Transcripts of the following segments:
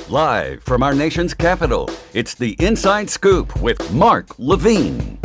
Live from our nation's capital, it's the Inside Scoop with Mark Levine.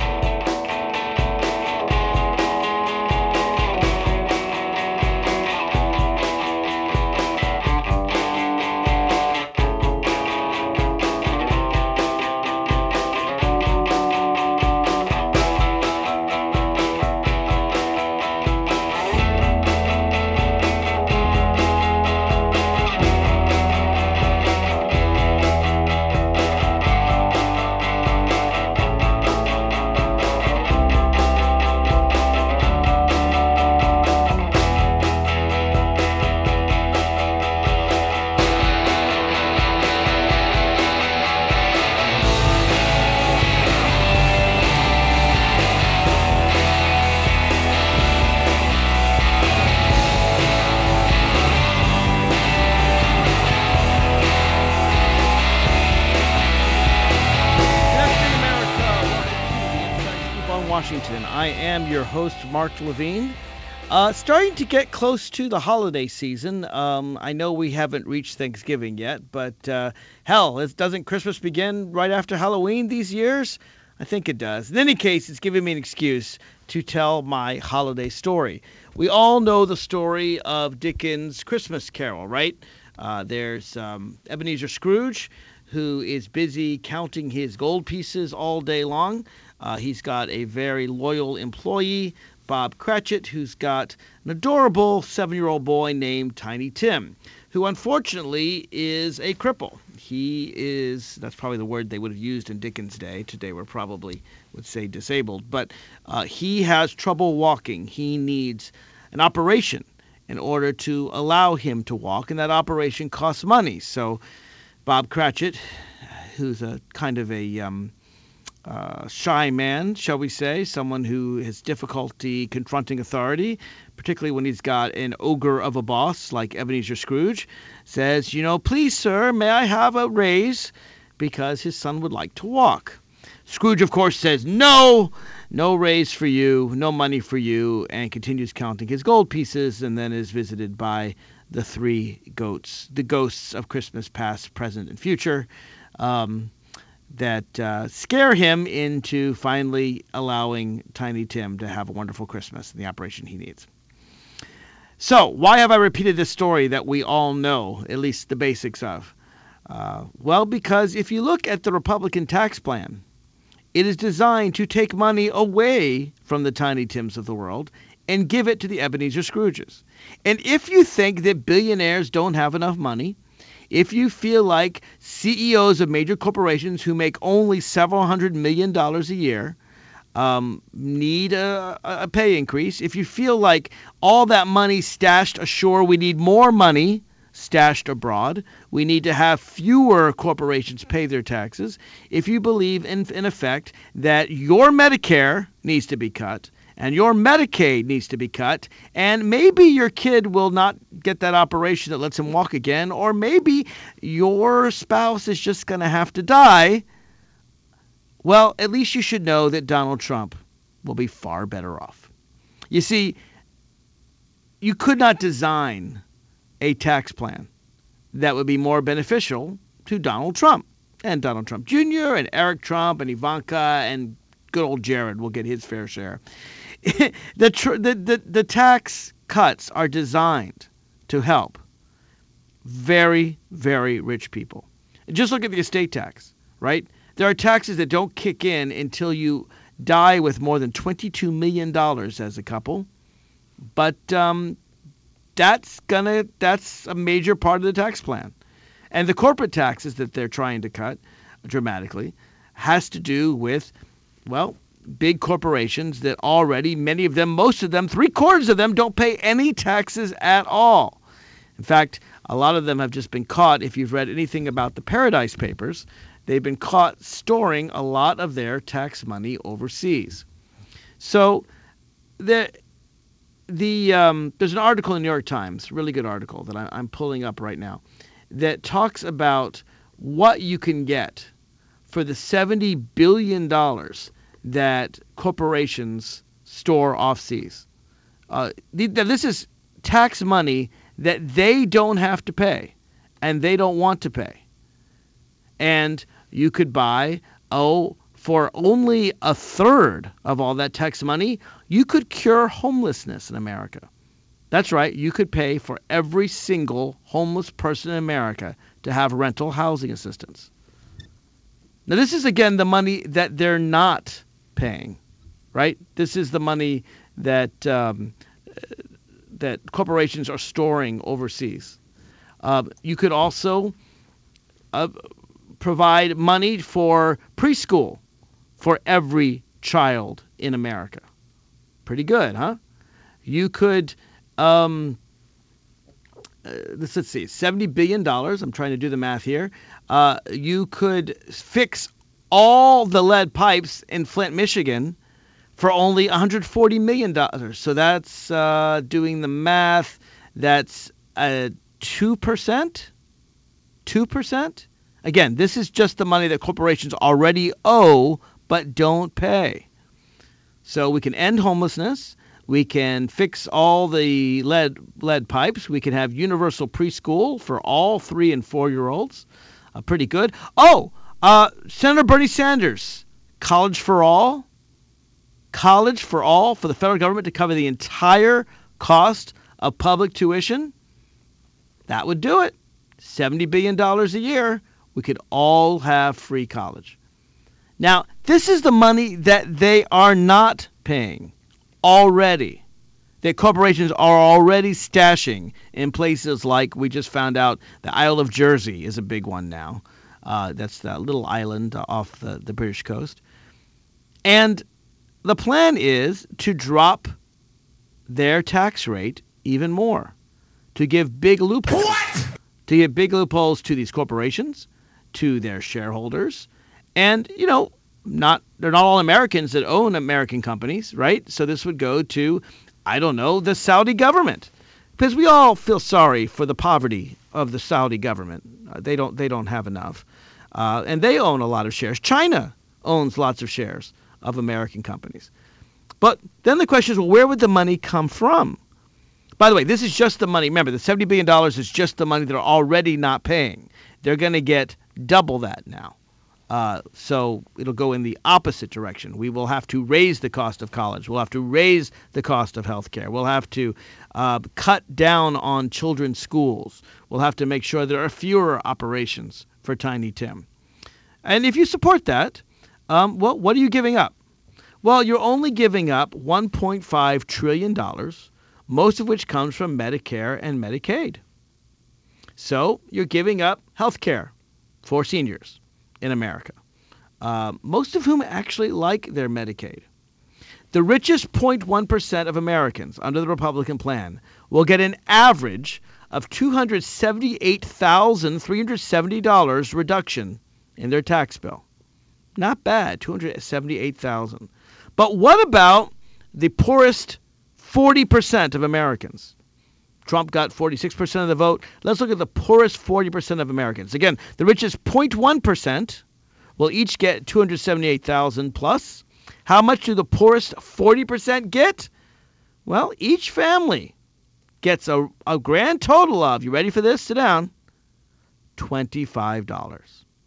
Washington. I am your host, Mark Levine. Starting to get close to the holiday season. I know we haven't reached Thanksgiving yet, but doesn't Christmas begin right after Halloween these years? I think it does. In any case, it's giving me an excuse to tell my holiday story. We all know the story of Dickens' Christmas Carol, right? There's Ebenezer Scrooge, who is busy counting his gold pieces all day long. He's got a very loyal employee, Bob Cratchit, who's got an adorable 7-year-old boy named Tiny Tim, who unfortunately is a cripple. That's probably the word they would have used in Dickens' day. Today we probably would say disabled. But he has trouble walking. He needs an operation in order to allow him to walk, and that operation costs money. So Bob Cratchit, who's a kind of a shy man, shall we say, someone who has difficulty confronting authority, particularly when he's got an ogre of a boss like Ebenezer Scrooge, says, please, sir, may I have a raise? Because his son would like to walk. Scrooge, of course, says, no raise for you, no money for you, and continues counting his gold pieces, and then is visited by the three goats, the ghosts of Christmas past, present, and future, that scare him into finally allowing Tiny Tim to have a wonderful Christmas and the operation he needs. So, why have I repeated this story that we all know, at least the basics of? Well, because if you look at the Republican tax plan, it is designed to take money away from the Tiny Tims of the world and give it to the Ebenezer Scrooges. And if you think that billionaires don't have enough money, if you feel like CEOs of major corporations who make only several $100 million a year need a pay increase, if you feel like all that money stashed ashore, we need more money stashed abroad, we need to have fewer corporations pay their taxes, if you believe in effect that your Medicare needs to be cut, and your Medicaid needs to be cut, and maybe your kid will not get that operation that lets him walk again, or maybe your spouse is just going to have to die, well, at least you should know that Donald Trump will be far better off. You see, you could not design a tax plan that would be more beneficial to Donald Trump, and Donald Trump Jr., and Eric Trump, and Ivanka, and good old Jared will get his fair share. The tax cuts are designed to help very, very rich people. Just look at the estate tax, right? There are taxes that don't kick in until you die with more than $22 million as a couple. But that's a major part of the tax plan. And the corporate taxes that they're trying to cut dramatically has to do with, big corporations that already, many of them, most of them, 3/4 of them don't pay any taxes at all. In fact, a lot of them have just been caught. If you've read anything about the Paradise Papers, they've been caught storing a lot of their tax money overseas. So there's an article in the New York Times, really good article that I'm pulling up right now, that talks about what you can get for the $70 billion that corporations store off-seas. This is tax money that they don't have to pay, and they don't want to pay. And you could buy, for only a third of all that tax money, you could cure homelessness in America. That's right. You could pay for every single homeless person in America to have rental housing assistance. Now, this is, again, the money that they're not paying, right? This is the money that that corporations are storing overseas. You could also provide money for preschool for every child in America. Pretty good, huh? You could, let's see, $70 billion. I'm trying to do the math here. You could fix all the lead pipes in Flint, Michigan for only $140 million. So that's, doing the math, that's 2%? 2%? Again, this is just the money that corporations already owe but don't pay. So we can end homelessness. We can fix all the lead pipes. We can have universal preschool for all 3 and 4-year-olds. Pretty good. Senator Bernie Sanders, college for all. College for all for the federal government to cover the entire cost of public tuition. That would do it. $70 billion a year. We could all have free college. Now, this is the money that they are not paying already, that corporations are already stashing in places like, we just found out, the Isle of Jersey is a big one now. That's the little island off the British coast. And the plan is to drop their tax rate even more, to give big loopholes. What? To give big loopholes to these corporations, to their shareholders, and, they're not all Americans that own American companies, right? So this would go to, the Saudi government, because we all feel sorry for the poverty of the Saudi government. They don't have enough, and they own a lot of shares. China owns lots of shares of American companies. But then the question is, well, where would the money come from? By the way, this is just the money. Remember, the $70 billion is just the money they're already not paying. They're going to get double that now. So it'll go in the opposite direction. We will have to raise the cost of college. We'll have to raise the cost of health care. We'll have to cut down on children's schools. We'll have to make sure there are fewer operations for Tiny Tim. And if you support that, what are you giving up? Well, you're only giving up $1.5 trillion, most of which comes from Medicare and Medicaid. So you're giving up health care for seniors in America, most of whom actually like their Medicaid. The richest 0.1% of Americans under the Republican plan will get an average of $278,370 reduction in their tax bill. Not bad, $278,000. But what about the poorest 40% of Americans? Trump got 46% of the vote. Let's look at the poorest 40% of Americans. Again, the richest 0.1% will each get $278,000 plus. How much do the poorest 40% get? Well, each family gets a grand total of, you ready for this? Sit down. $25.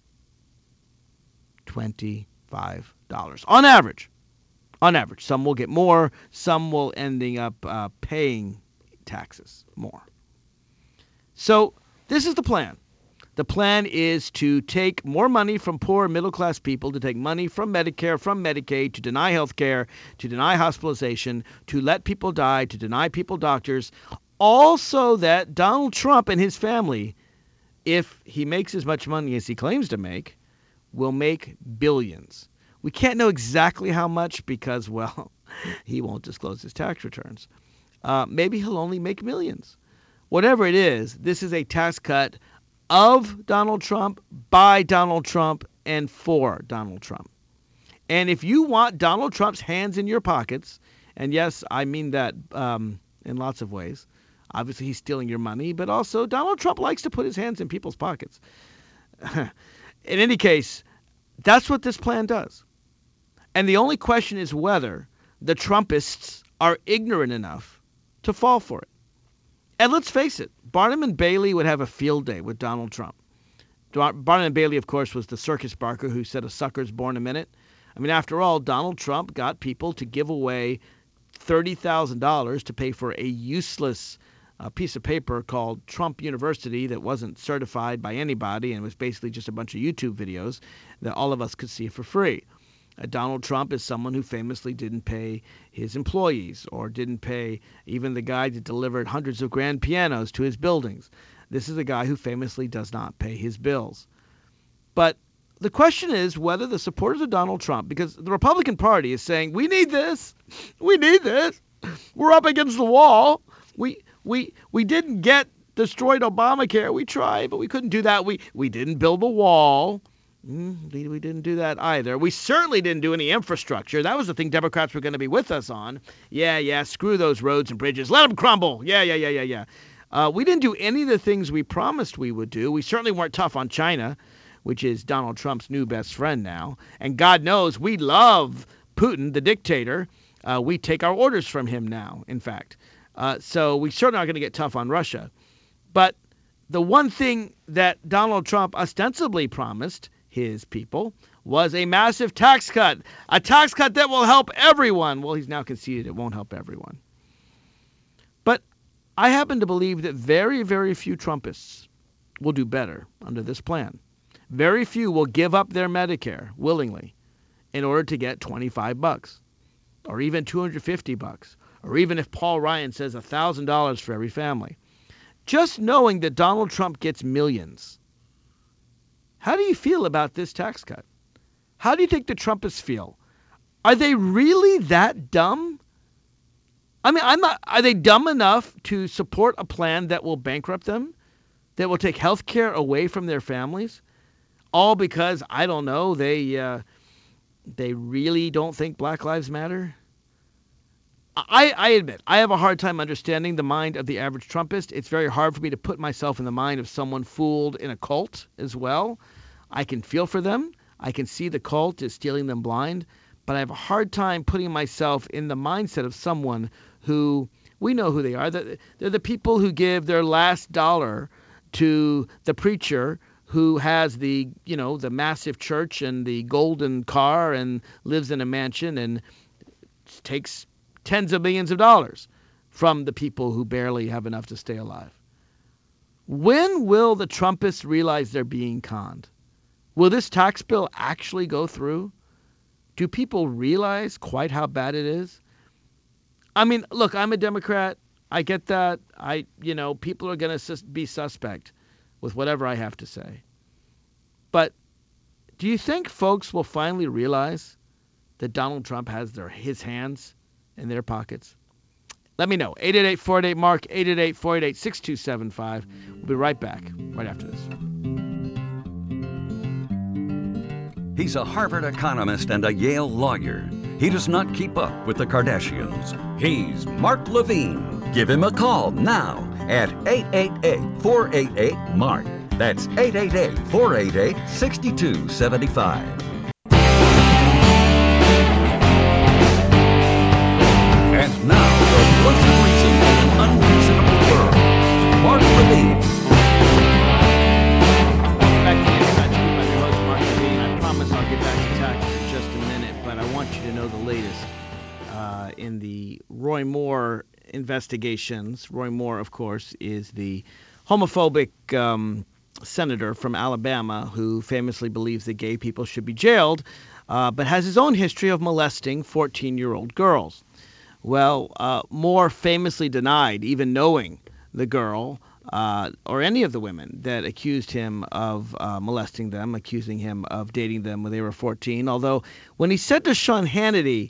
$25 on average. On average. Some will get more. Some will ending up paying taxes more. So this is the plan. The plan is to take more money from poor and middle-class people, to take money from Medicare, from Medicaid, to deny health care, to deny hospitalization, to let people die, to deny people doctors, all so that Donald Trump and his family, if he makes as much money as he claims to make, will make billions. We can't know exactly how much because, well, he won't disclose his tax returns. Maybe he'll only make millions. Whatever it is, this is a tax cut of Donald Trump, by Donald Trump, and for Donald Trump. And if you want Donald Trump's hands in your pockets, and yes, I mean that in lots of ways. Obviously, he's stealing your money, but also Donald Trump likes to put his hands in people's pockets. In any case, that's what this plan does. And the only question is whether the Trumpists are ignorant enough to fall for it. And let's face it, Barnum and Bailey would have a field day with Donald Trump. Barnum and Bailey, of course, was the circus barker who said a sucker's born a minute. I mean, after all, Donald Trump got people to give away $30,000 to pay for a useless piece of paper called Trump University that wasn't certified by anybody and was basically just a bunch of YouTube videos that all of us could see for free. Donald Trump is someone who famously didn't pay his employees or didn't pay even the guy that delivered hundreds of grand pianos to his buildings. This is a guy who famously does not pay his bills. But the question is whether the supporters of Donald Trump, because the Republican Party is saying, we need this, we're up against the wall, we didn't get destroyed Obamacare, we tried, but we couldn't do that, we didn't build the wall, we didn't do that either, we certainly didn't do any infrastructure, that was the thing Democrats were going to be with us on, screw those roads and bridges, let them crumble, we didn't do any of the things we promised we would do. We certainly weren't tough on China, which is Donald Trump's new best friend now. And God knows we love Putin, the dictator. We take our orders from him now, in fact. So we certainly aren't going to get tough on Russia. But the one thing that Donald Trump ostensibly promised his people was a massive tax cut. A tax cut that will help everyone. Well, he's now conceded it won't help everyone. But I happen to believe that very, very few Trumpists will do better under this plan. Very few will give up their Medicare willingly in order to get $25 or even $250 or even if Paul Ryan says $1,000 for every family. Just knowing that Donald Trump gets millions. How do you feel about this tax cut? How do you think the Trumpists feel? Are they really that dumb? I mean, are they dumb enough to support a plan that will bankrupt them, that will take health care away from their families? All because, I don't know, they really don't think Black Lives Matter? I admit, I have a hard time understanding the mind of the average Trumpist. It's very hard for me to put myself in the mind of someone fooled in a cult as well. I can feel for them. I can see the cult is stealing them blind. But I have a hard time putting myself in the mindset of someone who, we know who they are. They're the people who give their last dollar to the preacher who has the massive church and the golden car and lives in a mansion and takes tens of millions of dollars from the people who barely have enough to stay alive. When will the Trumpists realize they're being conned? Will this tax bill actually go through? Do people realize quite how bad it is? I mean, look, I'm a Democrat. I get that. People are going to be suspect with whatever I have to say. But do you think folks will finally realize that Donald Trump has his hands in their pockets? Let me know. 888-488-MARK, 888-488-6275. We'll be right back, right after this. He's a Harvard economist and a Yale lawyer. He does not keep up with the Kardashians. He's Mark Levine. Give him a call now at 888-488-MARK. That's 888-488-6275. And now, the voice of reason in an unreasonable world, Mark Levine. Back to the Inside Scoop. I'm your host, Mark Levine. I promise I'll get back to taxes in just a minute, but I want you to know the latest in the Roy Moore investigations. Roy Moore, of course, is the homophobic senator from Alabama who famously believes that gay people should be jailed, but has his own history of molesting 14-year-old girls. Well, Moore famously denied even knowing the girl or any of the women that accused him of molesting them, accusing him of dating them when they were 14. Although when he said to Sean Hannity,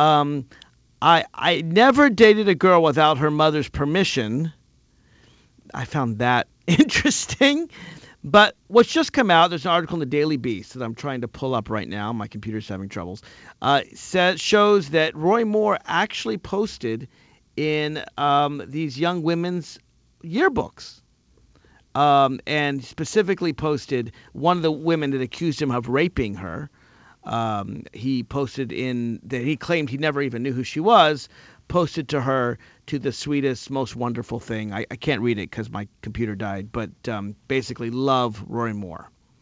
I never dated a girl without her mother's permission, I found that interesting. But what's just come out, there's an article in the Daily Beast that I'm trying to pull up right now. My computer's having troubles. Shows that Roy Moore actually posted in these young women's yearbooks. And specifically posted one of the women that accused him of raping her. He posted in that he claimed he never even knew who she was, posted to her to the sweetest, most wonderful thing. I can't read it because my computer died, but basically love Roy Moore.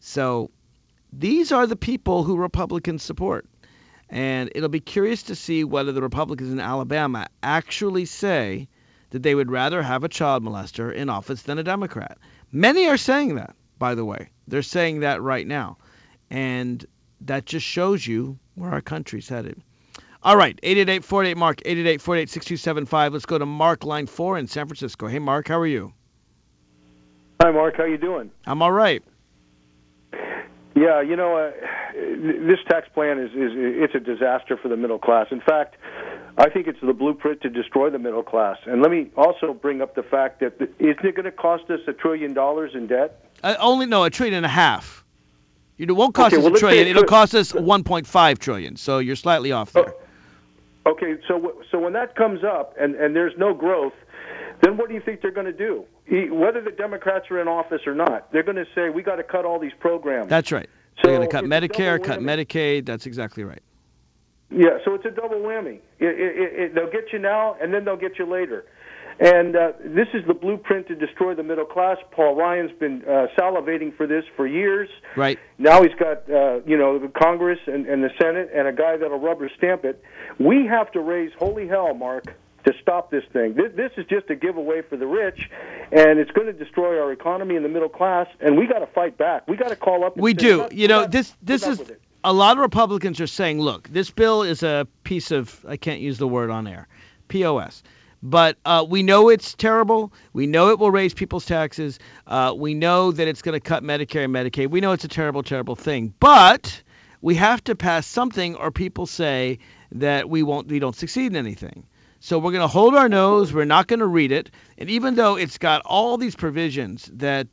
So these are the people who Republicans support. And it'll be curious to see whether the Republicans in Alabama actually say that they would rather have a child molester in office than a Democrat. Many are saying that, by the way. They're saying that right now. And that just shows you where our country's headed. All right, 888-48-MARK, 888-48-6275. Let's go to Mark, line 4 in San Francisco. Hey, Mark, how are you? Hi, Mark. How you doing? I'm all right. Yeah, this tax plan it's a disaster for the middle class. In fact, I think it's the blueprint to destroy the middle class. And let me also bring up the fact that isn't it going to cost us $1 trillion in debt? $1.5 trillion. It won't cost us $1 trillion. It'll cost us $1.5 trillion. So you're slightly off there. Okay, so when that comes up and there's no growth, then what do you think they're going to do? Whether the Democrats are in office or not, they're going to say, we got to cut all these programs. That's right. So they're going to cut Medicare, cut Medicaid. That's exactly right. Yeah, so it's a double whammy. They'll get you now, and then they'll get you later. And this is the blueprint to destroy the middle class. Paul Ryan's been salivating for this for years. Right. Now he's got, the Congress and the Senate and a guy that'll rubber stamp it. We have to raise holy hell, Mark, to stop this thing. This is just a giveaway for the rich, and it's going to destroy our economy and the middle class, and we got to fight back. We got to call up and we say, do. This is a lot of Republicans are saying, look, this bill is a piece of, I can't use the word on air, POS. But we know it's terrible. We know it will raise people's taxes. We know that it's going to cut Medicare and Medicaid. We know it's a terrible, terrible thing. But we have to pass something, or people say that we don't succeed in anything. So we're going to hold our nose. We're not going to read it. And even though it's got all these provisions that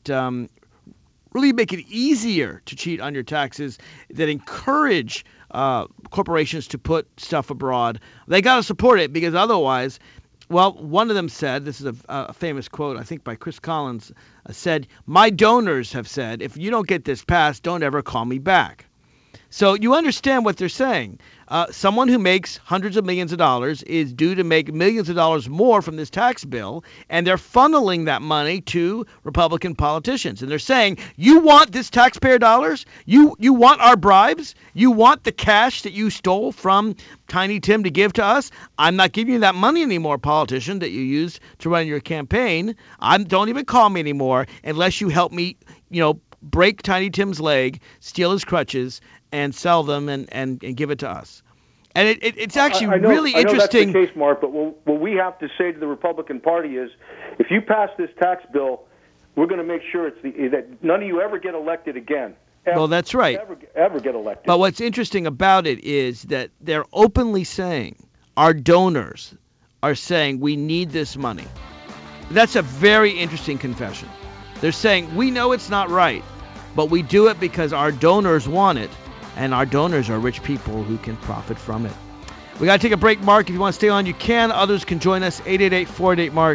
really make it easier to cheat on your taxes, that encourage corporations to put stuff abroad, they got to support it, because otherwise, well, one of them said, this is a famous quote, I think by Chris Collins, said, my donors have said, if you don't get this passed, don't ever call me back. So you understand what they're saying. Someone who makes hundreds of millions of dollars is due to make millions of dollars more from this tax bill, and they're funneling that money to Republican politicians. And they're saying, you want this taxpayer dollars? You want our bribes? You want the cash that you stole from Tiny Tim to give to us? I'm not giving you that money anymore, politician, that you used to run your campaign. Don't even call me anymore unless you help me, break Tiny Tim's leg, steal his crutches, and sell them and give it to us. And it's actually really interesting. I know that's the case, Mark, but what we have to say to the Republican Party is, if you pass this tax bill, we're going to make sure that none of you ever get elected again. Well, that's right. Ever get elected. But what's interesting about it is that they're openly saying, our donors are saying, we need this money. That's a very interesting confession. They're saying, we know it's not right, but we do it because our donors want it, and our donors are rich people who can profit from it. We got to take a break, Mark. If you want to stay on, you can. Others can join us. 888-48-MARK,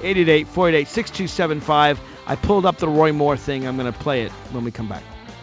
888-48-6275. I pulled up the Roy Moore thing. I'm going to play it when we come back.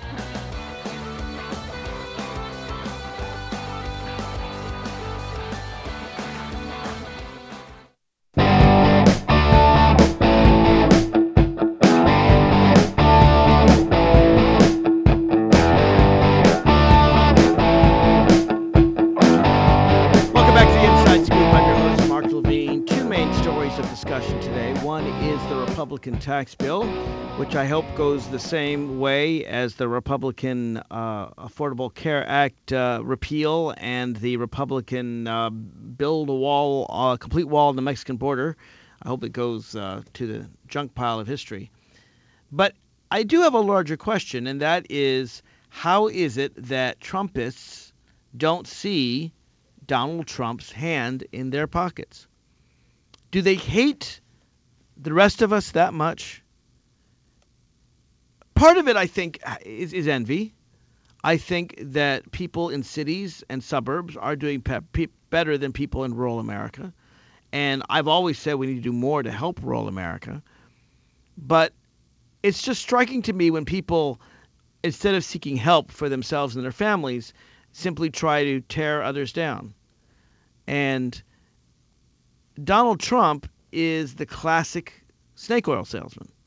Tax bill, which I hope goes the same way as the Republican Affordable Care Act repeal and the Republican build a wall, complete wall on the Mexican border. I hope it goes to the junk pile of history. But I do have a larger question, and that is, how is it that Trumpists don't see Donald Trump's hand in their pockets? Do they hate the rest of us that much? Part of it, I think, is envy. I think that people in cities and suburbs are doing better than people in rural America. And I've always said we need to do more to help rural America. But it's just striking to me when people, instead of seeking help for themselves and their families, simply try to tear others down. And Donald Trump is the classic snake oil salesman.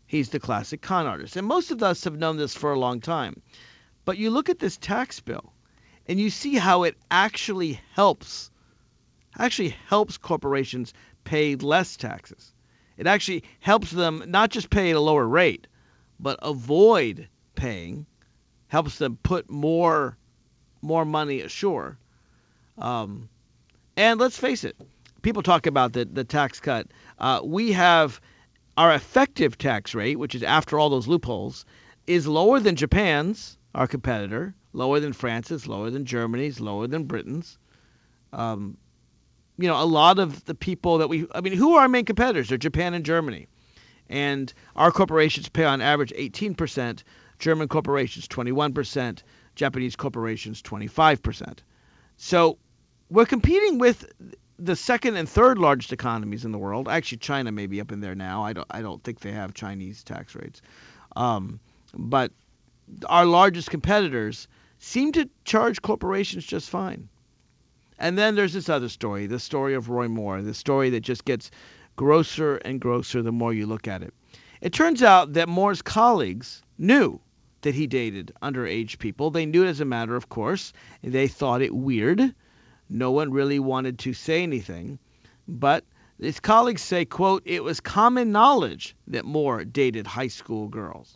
He's the classic con artist. And most of us have known this for a long time. But you look at this tax bill and you see how it actually helps corporations pay less taxes. It actually helps them not just pay at a lower rate, but avoid paying, helps them put more money ashore. And let's face it, people talk about the tax cut. We have our effective tax rate, which is after all those loopholes, is lower than Japan's, our competitor, lower than France's, lower than Germany's, lower than Britain's. A lot of the people that who are our main competitors? They're Japan and Germany. And our corporations pay on average 18%, German corporations 21%, Japanese corporations 25%. So we're competing with the second and third largest economies in the world. Actually, China may be up in there now. I don't think they have Chinese tax rates. But our largest competitors seem to charge corporations just fine. And then there's this other story, the story of Roy Moore, the story that just gets grosser and grosser the more you look at it. It turns out that Moore's colleagues knew that he dated underage people. They knew it as a matter of course. They thought it weird. No one really wanted to say anything. But his colleagues say, quote, it was common knowledge that Moore dated high school girls.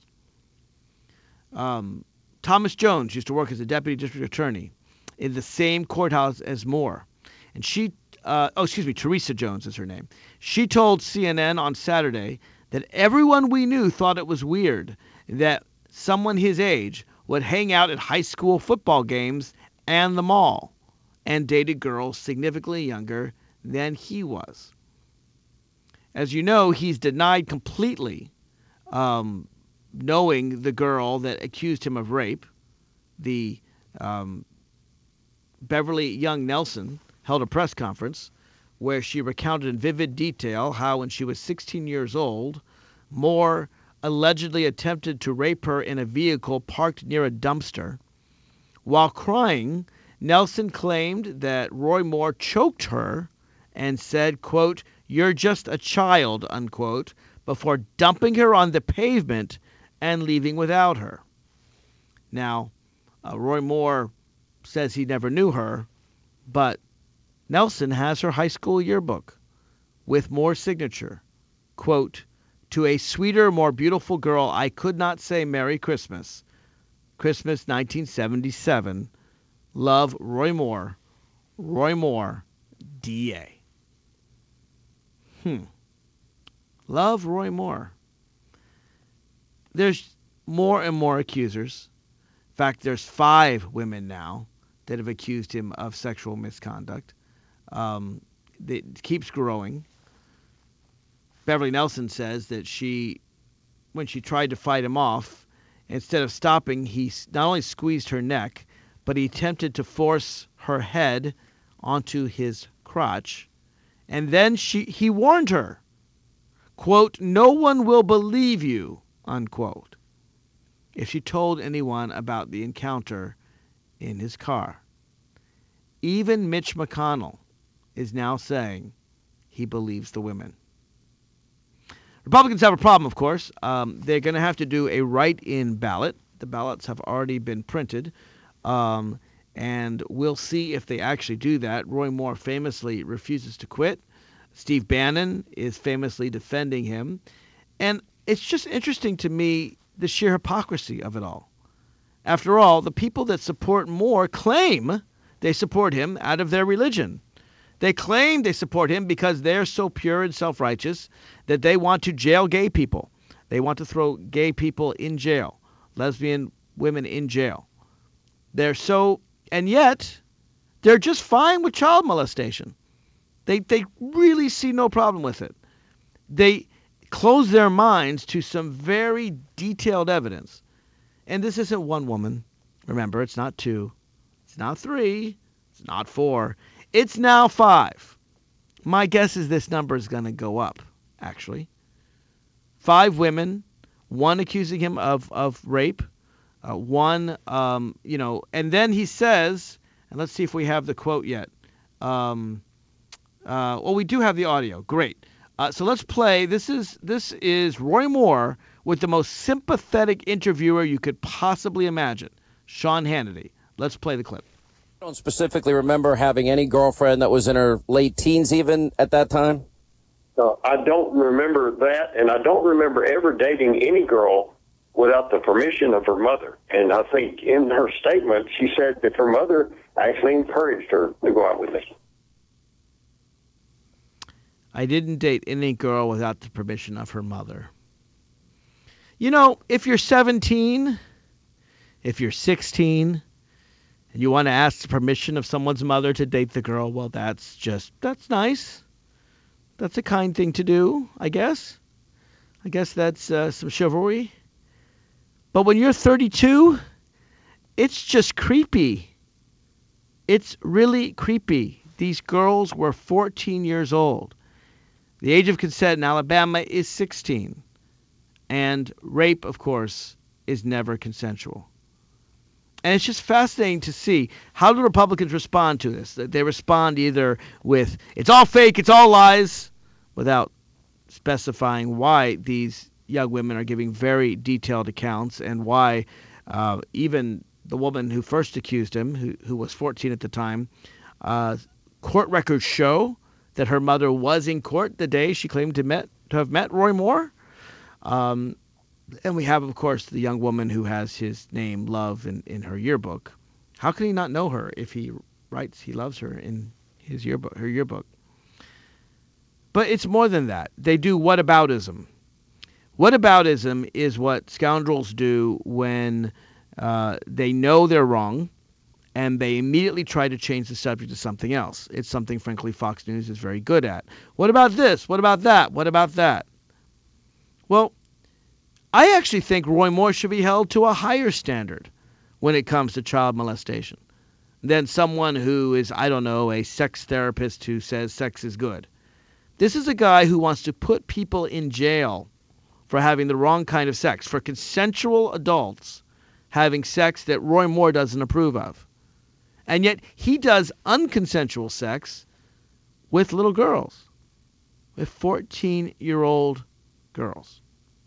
Thomas Jones used to work as a deputy district attorney in the same courthouse as Moore. And Teresa Jones is her name. She told CNN on Saturday that everyone we knew thought it was weird that someone his age would hang out at high school football games and the mall and dated girls significantly younger than he was. As you know, he's denied completely knowing the girl that accused him of rape. The Beverly Young Nelson held a press conference where she recounted in vivid detail how when she was 16 years old, Moore allegedly attempted to rape her in a vehicle parked near a dumpster. While crying, Nelson claimed that Roy Moore choked her and said, quote, "You're just a child," unquote, before dumping her on the pavement and leaving without her. Now, Roy Moore says he never knew her, but Nelson has her high school yearbook with Moore's signature, quote, "To a sweeter, more beautiful girl, I could not say Merry Christmas. Christmas 1977. Love, Roy Moore. Roy Moore, DA." Love Roy Moore. There's more and more accusers. In fact, there's 5 women now that have accused him of sexual misconduct. It keeps growing. Beverly Nelson says that when she tried to fight him off, instead of stopping, he not only squeezed her neck, but he attempted to force her head onto his crotch. And then he warned her, quote, "No one will believe you," unquote, if she told anyone about the encounter in his car. Even Mitch McConnell is now saying he believes the women. Republicans have a problem, of course. They're going to have to do a write-in ballot. The ballots have already been printed, and we'll see if they actually do that. Roy Moore famously refuses to quit. Steve Bannon is famously defending him. And it's just interesting to me the sheer hypocrisy of it all. After all, the people that support Moore claim they support him out of their religion. They claim they support him because they're so pure and self-righteous that they want to jail gay people. They want to throw gay people in jail, lesbian women in jail. And yet, they're just fine with child molestation. They really see no problem with it. They close their minds to some very detailed evidence. And this isn't one woman. Remember, it's not 2. It's not 3. It's not 4. It's now 5. My guess is this number is going to go up, actually. 5 women, 1 accusing him of rape, 1, and then he says, and let's see if we have the quote yet. We do have the audio. Great. So let's play. This is Roy Moore with the most sympathetic interviewer you could possibly imagine, Sean Hannity. Let's play the clip. I don't specifically remember having any girlfriend that was in her late teens even at that time. I don't remember that, and I don't remember ever dating any girl without the permission of her mother. And I think in her statement, she said that her mother actually encouraged her to go out with me. I didn't date any girl without the permission of her mother. You know, if you're 17, if you're 16, and you want to ask the permission of someone's mother to date the girl, well, that's nice. That's a kind thing to do, I guess. I guess that's some chivalry. But when you're 32, it's just creepy. It's really creepy. These girls were 14 years old. The age of consent in Alabama is 16. And rape, of course, is never consensual. And it's just fascinating to see how the Republicans respond to this. They respond either with, it's all fake, it's all lies, without specifying why these young women are giving very detailed accounts and why even the woman who first accused him, who was 14 at the time, court records show that her mother was in court the day she claimed to have met Roy Moore. And we have, of course, the young woman who has his name, Love, in her yearbook. How can he not know her if he writes he loves her in his yearbook, her yearbook? But it's more than that. They do whataboutism. Whataboutism is what scoundrels do when they know they're wrong, and they immediately try to change the subject to something else. It's something, frankly, Fox News is very good at. What about this? What about that? What about that? Well, I actually think Roy Moore should be held to a higher standard when it comes to child molestation than someone who is, I don't know, a sex therapist who says sex is good. This is a guy who wants to put people in jail for having the wrong kind of sex, for consensual adults having sex that Roy Moore doesn't approve of. And yet he does unconsensual sex with little girls, with 14-year-old girls.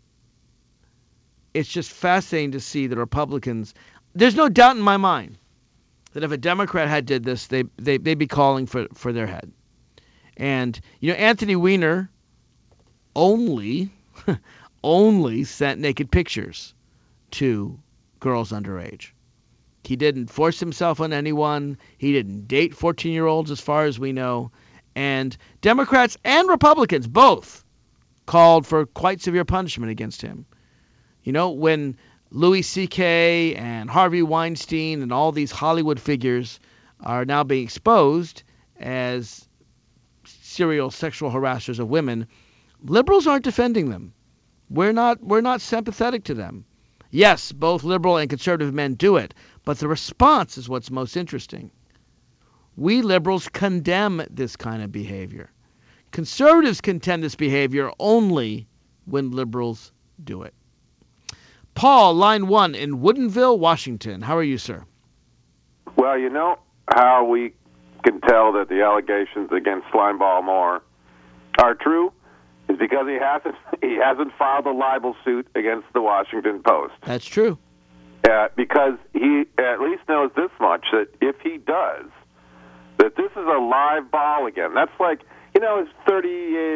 It's just fascinating to see the Republicans. There's no doubt in my mind that if a Democrat had did this, they'd be calling for their head. And, you know, Anthony Weiner only sent naked pictures to girls underage. He didn't force himself on anyone. He didn't date 14-year-olds as far as we know. And Democrats and Republicans both called for quite severe punishment against him. You know, when Louis C.K. and Harvey Weinstein and all these Hollywood figures are now being exposed as serial sexual harassers of women, liberals aren't defending them. We're not sympathetic to them. Yes, both liberal and conservative men do it, but the response is what's most interesting. We liberals condemn this kind of behavior. Conservatives condemn this behavior only when liberals do it. Paul, line 1 in Woodinville, Washington. How are you, sir? Well, you know how we can tell that the allegations against Slimeball Moore are true is because he hasn't filed a libel suit against the Washington Post. That's true. Because he at least knows this much, that if he does, that this is a live ball again. That's like, you know, it's 40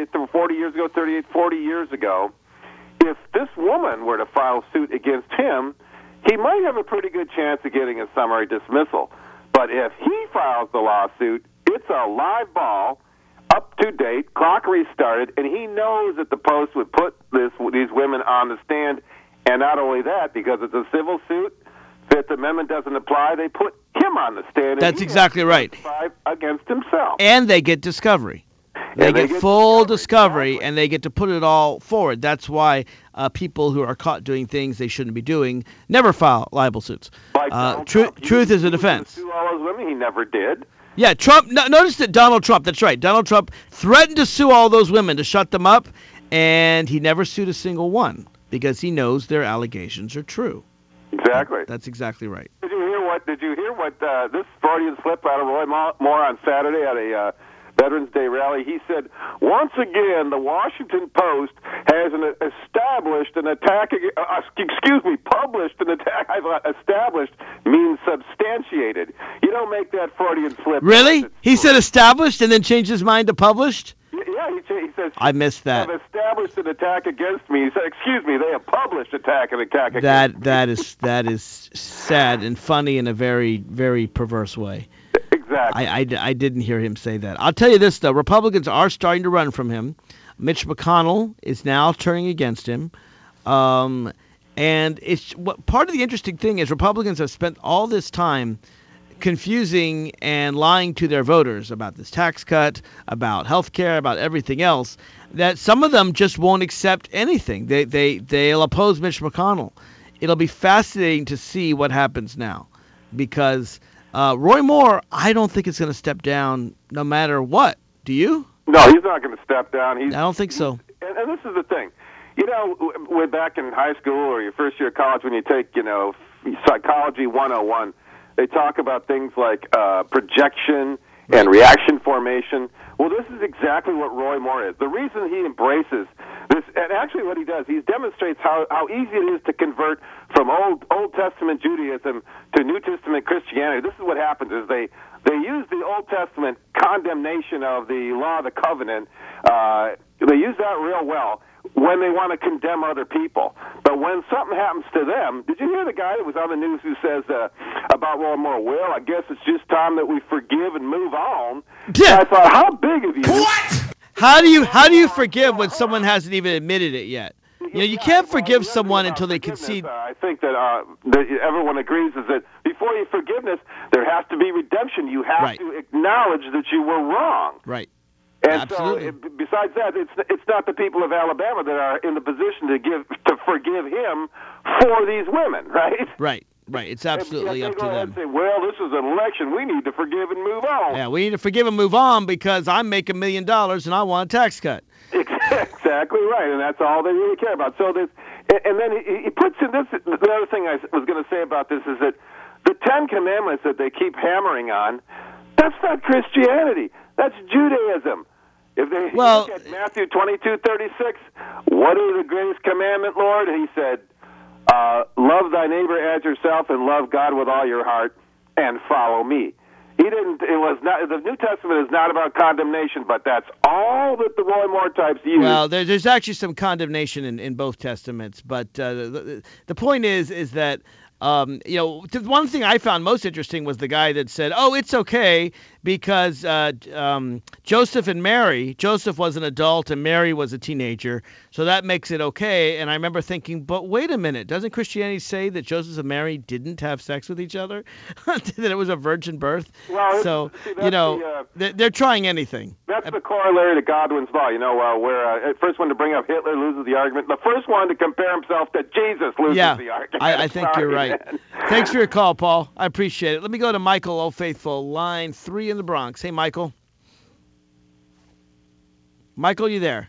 years ago. If this woman were to file suit against him, he might have a pretty good chance of getting a summary dismissal. But if he files the lawsuit, it's a live ball, up to date, clock restarted, and he knows that the Post would put these women on the stand. And not only that, because it's a civil suit, Fifth Amendment doesn't apply, they put him on the stand. That's exactly right. Against himself. And they get discovery. They get full discovery, exactly. And they get to put it all forward. That's why people who are caught doing things they shouldn't be doing never file libel suits. Truth is a defense. Sue all those women, he never did. Yeah, Trump. Notice that Donald Trump. That's right. Donald Trump threatened to sue all those women to shut them up, and he never sued a single one because he knows their allegations are true. Exactly. That's exactly right. Did you hear what this Freudian slip out of Roy Moore on Saturday at Veterans Day rally. He said, once again, the Washington Post has published an attack. I thought established means substantiated. You don't make that Freudian slip. Really? He said established and then changed his mind to published? Yeah, he says. I missed that. They have established an attack against me. He said, excuse me, they have published attack against me. That is sad and funny in a very, very perverse way. Exactly. I didn't hear him say that. I'll tell you this, though. Republicans are starting to run from him. Mitch McConnell is now turning against him. And part of the interesting thing is Republicans have spent all this time confusing and lying to their voters about this tax cut, about health care, about everything else, that some of them just won't accept anything. They'll oppose Mitch McConnell. It'll be fascinating to see what happens now, because Roy Moore, I don't think is going to step down no matter what. Do you? No, he's not going to step down. I don't think so. And this is the thing. You know, way back in high school or your first year of college, when you take, Psychology 101, they talk about things like projection and reaction formation. Well, this is exactly what Roy Moore is. The reason he embraces this, and actually what he does, he demonstrates how easy it is to convert from Old Testament Judaism to New Testament Christianity. This is what happens is they use the Old Testament condemnation of the law of the covenant. They use that real well when they want to condemn other people. But when something happens to them, did you hear the guy that was on the news who says about Roy Moore, well, I guess it's just time that we forgive and move on. Yeah. I thought, how big of you? What? How do you forgive when someone hasn't even admitted it yet? You can't forgive someone until they concede. I think that everyone agrees is that before you forgiveness, there has to be redemption. You have to acknowledge that you were wrong. Right. And Absolutely. so, besides that, it's not the people of Alabama that are in the position to forgive him for these women, right? Right. It's absolutely up to them. And say, well, this is an election. We need to forgive and move on. Yeah, we need to forgive and move on because I'm making $1 million and I want a tax cut. Exactly right, and that's all they really care about. So and then he puts in this. The other thing I was going to say about this is that the Ten Commandments that they keep hammering on, that's not Christianity. That's Judaism. If they look at Matthew 22:36, what is the greatest commandment, Lord? And he said, love thy neighbor as yourself and love God with all your heart and follow me. He didn't. It was not. The New Testament is not about condemnation, but that's all that the Roy Moore types use. Well, there's actually some condemnation in both testaments, but the point is that. The one thing I found most interesting was the guy that said, "Oh, it's okay because Joseph was an adult and Mary was a teenager, so that makes it okay." And I remember thinking, but wait a minute, doesn't Christianity say that Joseph and Mary didn't have sex with each other, that it was a virgin birth? Well, they're trying anything. That's the corollary to Godwin's law. Where first one to bring up Hitler loses the argument. The first one to compare himself to Jesus loses the argument. I think you're right. Thanks for your call, Paul. I appreciate it. Let me go to Michael, Old Faithful, line 3 in the Bronx. Hey, Michael. Michael, you there?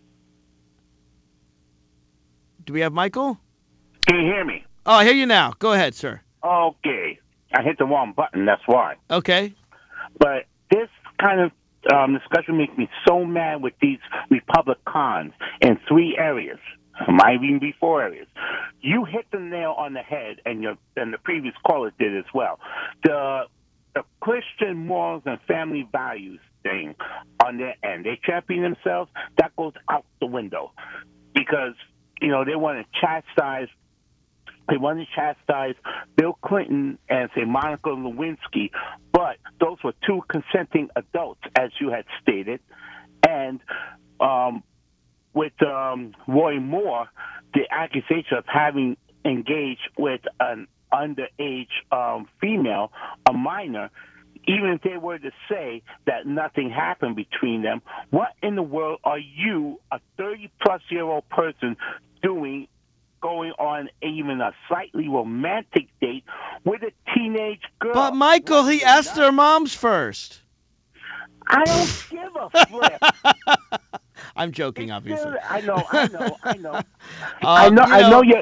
Do we have Michael? Can you hear me? Oh, I hear you now. Go ahead, sir. Okay. I hit the wrong button, that's why. Okay. But this kind of discussion makes me so mad with these Republicans in 3 areas. Might even be 4 areas. You hit the nail on the head, and the previous callers did as well. The Christian morals and family values thing on their end, they champion themselves. That goes out the window because they want to chastise. They want to chastise Bill Clinton and say Monica Lewinsky, but those were 2 consenting adults, as you had stated, and. With Roy Moore, the accusation of having engaged with an underage female, a minor, even if they were to say that nothing happened between them, what in the world are you, a 30-plus-year-old person, doing going on even a slightly romantic date with a teenage girl? But, Michael, he asked their moms first. I don't give a flip. I'm joking, obviously. I know. I know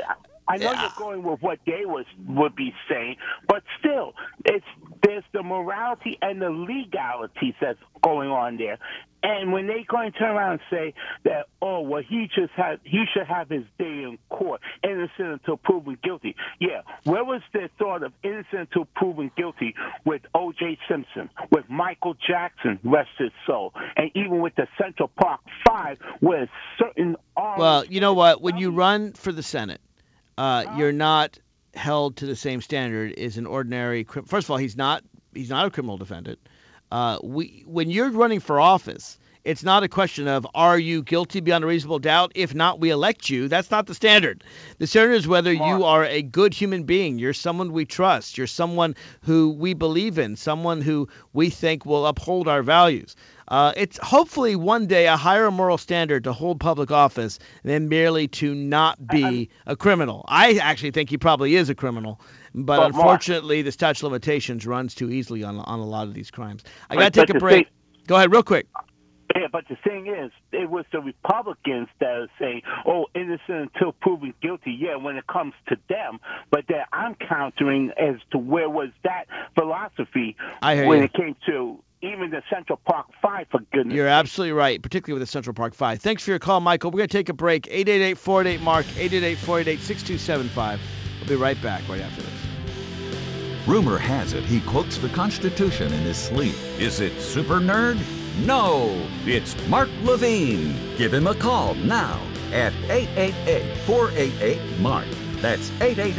I know you're going with what they would be saying, but still, there's the morality and the legalities that's going on there. And when they going to turn around and say that, oh, well, he should have his day in court, innocent until proven guilty. Yeah, where was the thought of innocent until proven guilty with O.J. Simpson, with Michael Jackson, rest his soul, and even with the Central Park 5, where certain... Well, you know what? When you run for the Senate, you're not held to the same standard as an ordinary. First of all, he's not a criminal defendant. When you're running for office, it's not a question of are you guilty beyond a reasonable doubt? If not, we elect you. That's not the standard. The standard is whether you are a good human being. You're someone we trust. You're someone who we believe in. Someone who we think will uphold our values. It's hopefully one day a higher moral standard to hold public office than merely to not be a criminal. I actually think he probably is a criminal, but unfortunately the statute of limitations runs too easily on a lot of these crimes. I got to take a break. Go ahead real quick. Yeah, but the thing is, it was the Republicans that are saying, oh, innocent until proven guilty, yeah, when it comes to them. But that I'm countering as to where was that philosophy when it came to even the Central Park 5, for goodness sake. You're absolutely right, particularly with the Central Park 5. Thanks for your call, Michael. We're going to take a break. 888-488-MARK, 888-488-6275. We'll be right back right after this. Rumor has it he quotes the Constitution in his sleep. Is it super nerd? No, it's Mark Levine. Give him a call now at 888-488-MARK. That's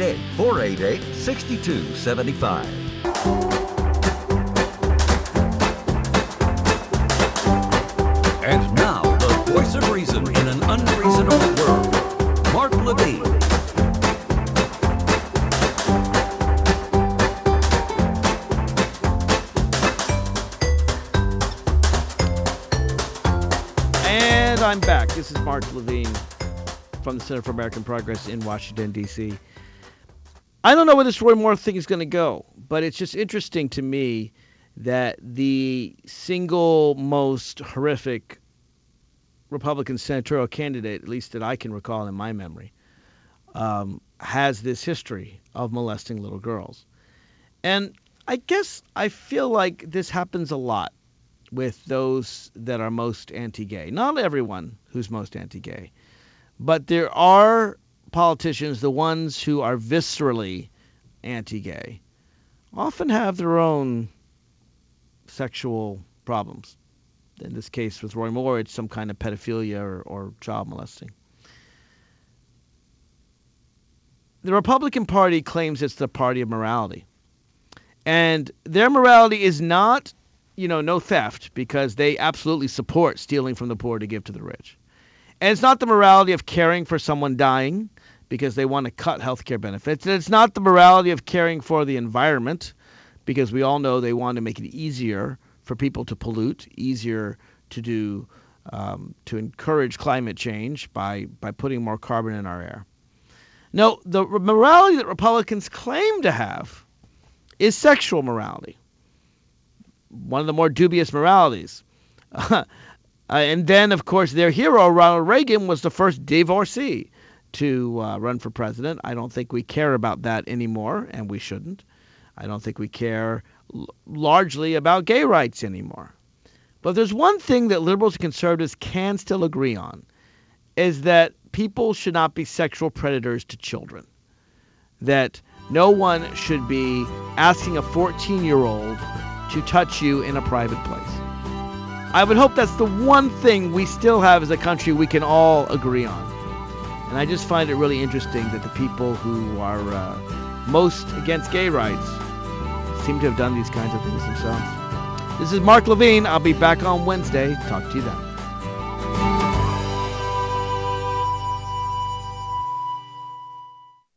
888-488-6275. And now, the voice of reason in an unreasonable world, Mark Levine. And I'm back. This is Mark Levine from the Center for American Progress in Washington, D.C. I don't know where this Roy Moore thing is going to go, but it's just interesting to me that the single most horrific Republican senatorial candidate, at least that I can recall in my memory, has this history of molesting little girls. And I guess I feel like this happens a lot with those that are most anti-gay. Not everyone who's most anti-gay, but there are politicians, the ones who are viscerally anti-gay, often have their own sexual problems. In this case with Roy Moore, it's some kind of pedophilia or child molesting. The Republican Party claims it's the party of morality. And their morality is not, no theft, because they absolutely support stealing from the poor to give to the rich. And it's not the morality of caring for someone dying because they want to cut health care benefits. And it's not the morality of caring for the environment because we all know they want to make it easier for people to pollute, easier to do, to encourage climate change by putting more carbon in our air. No, the morality that Republicans claim to have is sexual morality. One of the more dubious moralities. And then, of course, their hero, Ronald Reagan, was the first divorcee to run for president. I don't think we care about that anymore, and we shouldn't. I don't think we care largely about gay rights anymore. But there's one thing that liberals and conservatives can still agree on, is that people should not be sexual predators to children. That no one should be asking a 14-year-old to touch you in a private place. I would hope that's the one thing we still have as a country we can all agree on. And I just find it really interesting that the people who are most against gay rights seem to have done these kinds of things themselves. This is Mark Levine. I'll be back on Wednesday. Talk to you then.